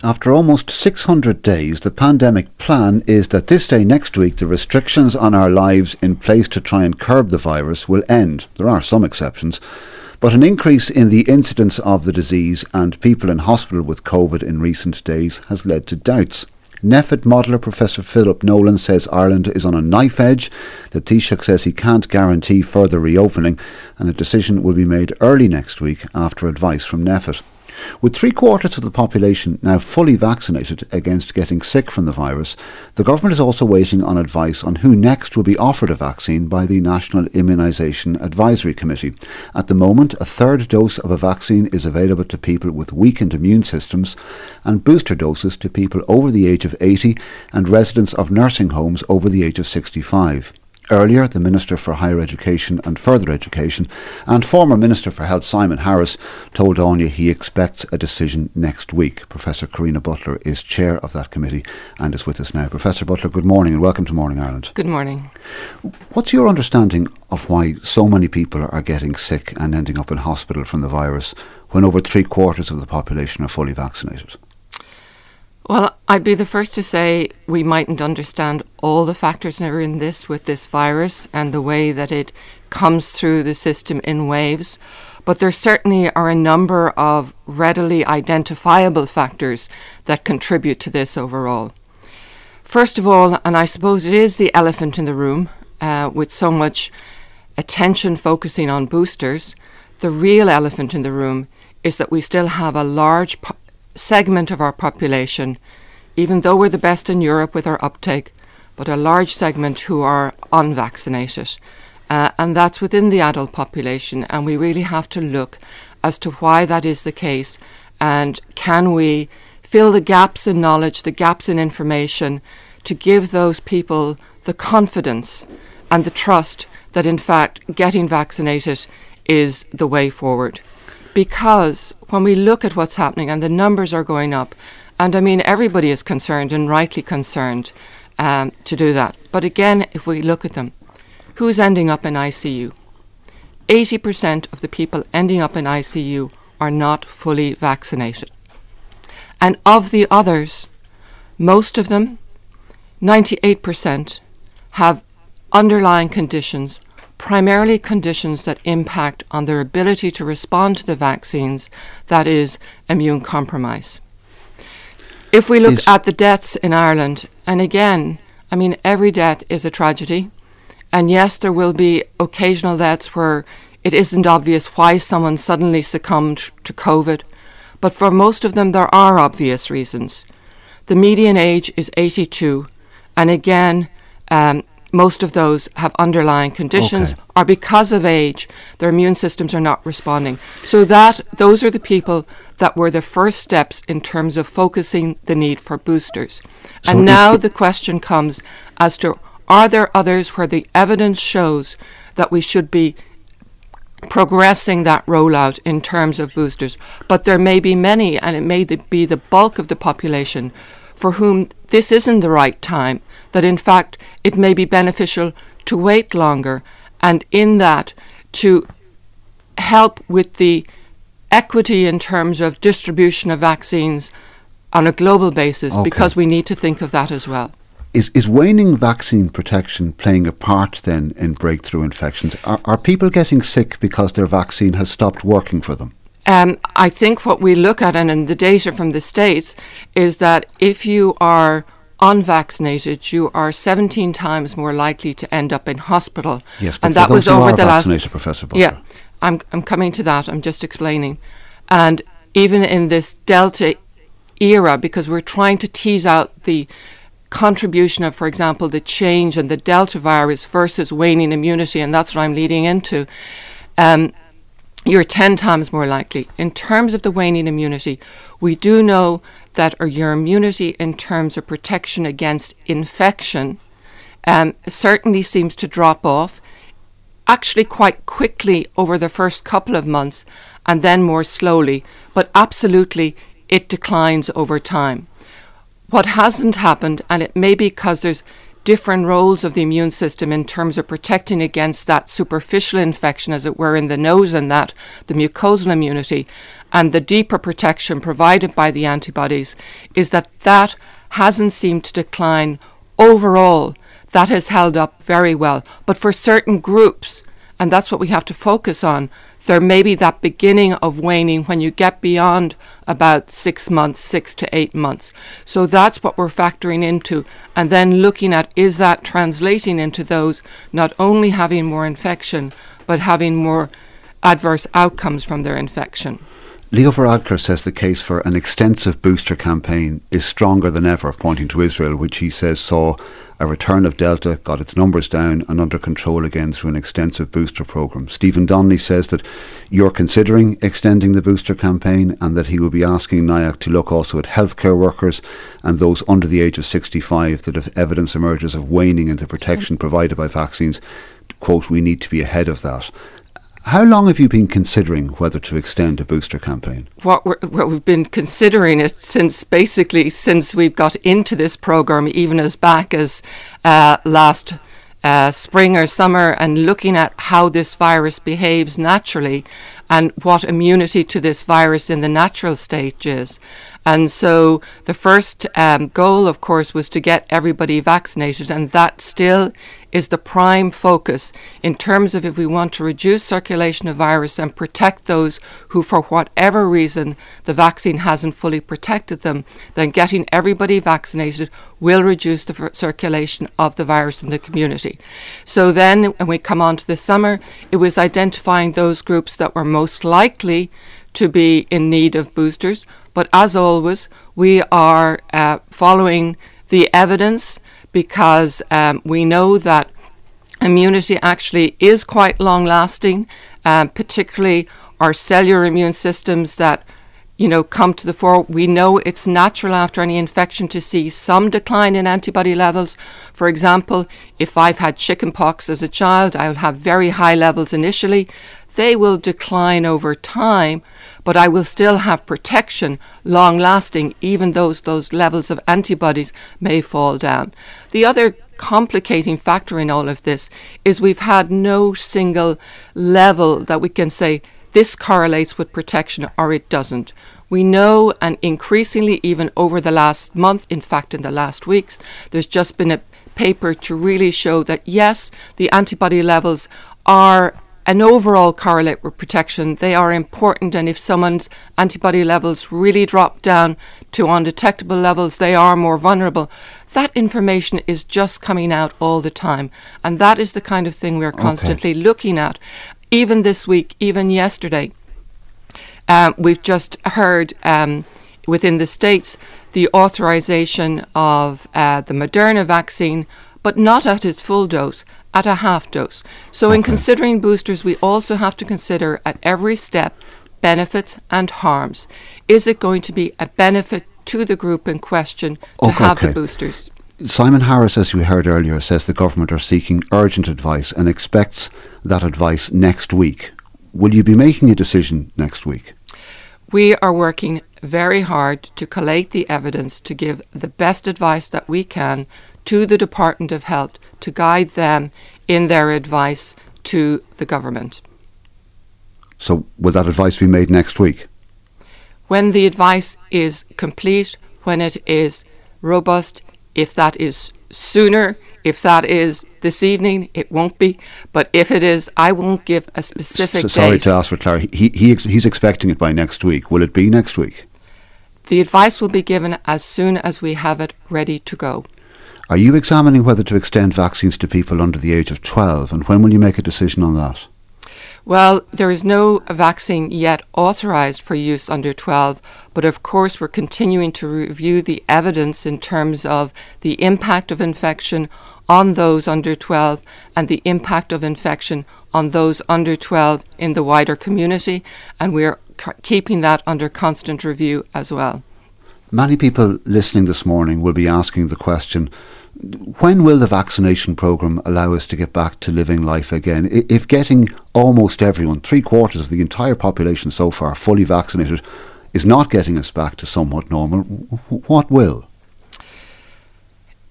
After almost 600 days, the pandemic plan is that this day next week the restrictions on our lives in place to try and curb the virus will end. There are some exceptions, but an increase in the incidence of the disease and people in hospital with COVID in recent days has led to doubts. NPHET modeller Professor Philip Nolan says Ireland is on a knife edge. The Taoiseach says he can't guarantee further reopening, and a decision will be made early next week after advice from NPHET. With 3/4 of the population now fully vaccinated against getting sick from the virus, the government is also waiting on advice on who next will be offered a vaccine by the National Immunisation Advisory Committee. At the moment, a third dose of a vaccine is available to people with weakened immune systems, and booster doses to people over the age of 80 and residents of nursing homes over the age of 65. Earlier, the Minister for Higher Education and Further Education and former Minister for Health Simon Harris told Anya he expects a decision next week. Professor Karina Butler is chair of that committee and is with us now. Professor Butler, good morning and welcome to Morning Ireland. Good morning. What's your understanding of why so many people are getting sick and ending up in hospital from the virus when over 3/4 of the population are fully vaccinated? Well, I'd be the first to say we mightn't understand all the factors that are in this with this virus and the way that it comes through the system in waves, but there certainly are a number of readily identifiable factors that contribute to this overall. First of all, and I suppose it is the elephant in the room, with so much attention focusing on boosters, the real elephant in the room is that we still have a large segment of our population, even though we're the best in Europe with our uptake, but a large segment who are unvaccinated. And that's within the adult population, and we really have to look as to why that is the case, and can we fill the gaps in knowledge, the gaps in information, to give those people the confidence and the trust that in fact getting vaccinated is the way forward. Because when we look at what's happening and the numbers are going up, and I mean everybody is concerned and rightly concerned to do that. But again, if we look at them, who's ending up in ICU? 80% of the people ending up in ICU are not fully vaccinated. And of the others, most of them, 98%, have underlying conditions, primarily conditions that impact on their ability to respond to the vaccines, that is, immune compromise. If we look at the deaths in Ireland, and again, I mean, every death is a tragedy, and yes, there will be occasional deaths where it isn't obvious why someone suddenly succumbed to COVID, but for most of them there are obvious reasons. The median age is 82, and again, most of those have underlying conditions, or because of age, their immune systems are not responding. So those are the people that were the first steps in terms of focusing the need for boosters. So and now the question comes as to, are there others where the evidence shows that we should be progressing that rollout in terms of boosters? But there may be many, and it may be the bulk of the population, for whom this isn't the right time, that in fact it may be beneficial to wait longer, and in that to help with the equity in terms of distribution of vaccines on a global basis, because we need to think of that as well. Is waning vaccine protection playing a part then in breakthrough infections? Are people getting sick because their vaccine has stopped working for them? I think what we look at, and in the data from the States, is that if you are unvaccinated, you are 17 times more likely to end up in hospital. Yes, but and that was over the last. Professor Butler. Yeah, I'm coming to that. I'm just explaining. And even in this Delta era, because we're trying to tease out the contribution of, for example, the change in the Delta virus versus waning immunity, and that's what I'm leading into. You're 10 times more likely. In terms of the waning immunity, we do know that your immunity in terms of protection against infection certainly seems to drop off, actually quite quickly over the first couple of months and then more slowly, but absolutely it declines over time. What hasn't happened, and it may be because there's different roles of the immune system in terms of protecting against that superficial infection, as it were, in the nose, and that the mucosal immunity, and the deeper protection provided by the antibodies, is that that hasn't seemed to decline overall. That has held up very well. But for certain groups, and that's what we have to focus on, there may be that beginning of waning when you get beyond about 6 months, 6 to 8 months. So that's what we're factoring into, and then looking at, is that translating into those not only having more infection, but having more adverse outcomes from their infection. Leo Varadkar says the case for an extensive booster campaign is stronger than ever, pointing to Israel, which he says saw a return of Delta, got its numbers down and under control again through an extensive booster programme. Stephen Donnelly says that you're considering extending the booster campaign and that he will be asking NIAC to look also at healthcare workers and those under the age of 65, that if evidence emerges of waning in the protection provided by vaccines, quote, we need to be ahead of that. How long have you been considering whether to extend a booster campaign? What we've been considering it since we've got into this programme, even as back as last spring or summer, and looking at how this virus behaves naturally and what immunity to this virus in the natural stage is. And so the first goal, of course, was to get everybody vaccinated, and that still is the prime focus in terms of if we want to reduce circulation of virus and protect those who, for whatever reason, the vaccine hasn't fully protected them, then getting everybody vaccinated will reduce the circulation of the virus in the community. So then, when we come on to the summer, it was identifying those groups that were most likely to be in need of boosters. But as always, we are following the evidence, because we know that immunity actually is quite long-lasting, particularly our cellular immune systems that come to the fore. We know it's natural after any infection to see some decline in antibody levels. For example, if I've had chickenpox as a child, I'll have very high levels initially. They will decline over time, but I will still have protection long-lasting, even though those levels of antibodies may fall down. The other complicating factor in all of this is we've had no single level that we can say this correlates with protection or it doesn't. We know, and increasingly even over the last month, in fact in the last weeks, there's just been a paper to really show that yes, the antibody levels are an overall correlate with protection. They are important, and if someone's antibody levels really drop down to undetectable levels, they are more vulnerable. That information is just coming out all the time, and that is the kind of thing we're constantly looking at. Even this week, even yesterday, we've just heard within the States the authorization of the Moderna vaccine, but not at its full dose, at a half dose. So in considering boosters, we also have to consider at every step benefits and harms. Is it going to be a benefit to the group in question to have the boosters? Simon Harris, as we heard earlier, says the government are seeking urgent advice and expects that advice next week. Will you be making a decision next week? We are working very hard to collate the evidence to give the best advice that we can to the Department of Health to guide them in their advice to the government. So will that advice be made next week? When the advice is complete, when it is robust, if that is sooner, if that is this evening, it won't be. But if it is, I won't give a specific date. Sorry to ask for clarity. He's expecting it by next week. Will it be next week? The advice will be given as soon as we have it ready to go. Are you examining whether to extend vaccines to people under the age of 12, and when will you make a decision on that? Well, there is no vaccine yet authorised for use under 12, but of course we're continuing to review the evidence in terms of the impact of infection on those under 12 and the impact of infection on those under 12 in the wider community, and we're keeping that under constant review as well. Many people listening this morning will be asking the question, when will the vaccination programme allow us to get back to living life again? If getting almost everyone, 3/4 of the entire population so far, fully vaccinated, is not getting us back to somewhat normal, what will?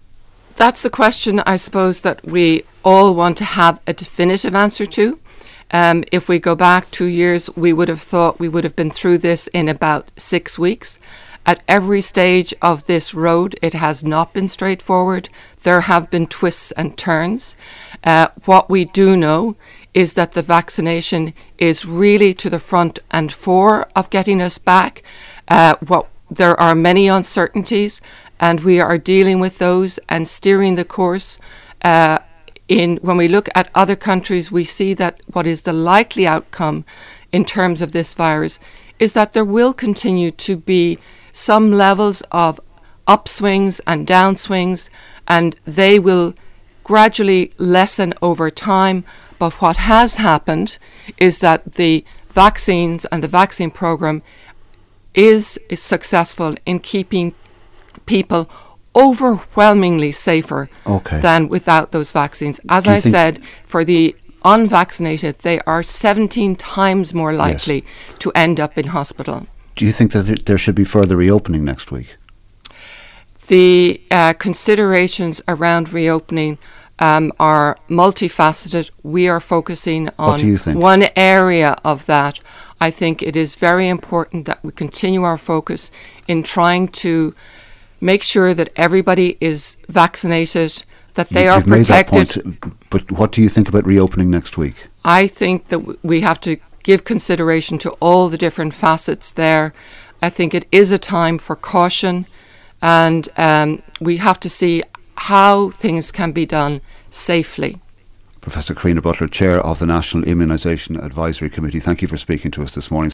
That's the question, I suppose, that we all want to have a definitive answer to. If we go back 2 years, we would have thought we would have been through this in about 6 weeks. At every stage of this road, it has not been straightforward. There have been twists and turns. What we do know is that the vaccination is really to the front and fore of getting us back. There are many uncertainties, and we are dealing with those and steering the course. When we look at other countries, we see that what is the likely outcome in terms of this virus is that there will continue to be some levels of upswings and downswings, and they will gradually lessen over time. But what has happened is that the vaccines and the vaccine program is successful in keeping people overwhelmingly safer than without those vaccines. As I said, for the unvaccinated, they are 17 times more likely to end up in hospital. Do you think that there should be further reopening next week? The considerations around reopening are multifaceted. We are focusing on one area of that. I think it is very important that we continue our focus in trying to make sure that everybody is vaccinated, that they are protected. Made that point, but what do you think about reopening next week? I think that we have to give consideration to all the different facets there. I think it is a time for caution, and we have to see how things can be done safely. Professor Karina Butler, Chair of the National Immunisation Advisory Committee, thank you for speaking to us this morning.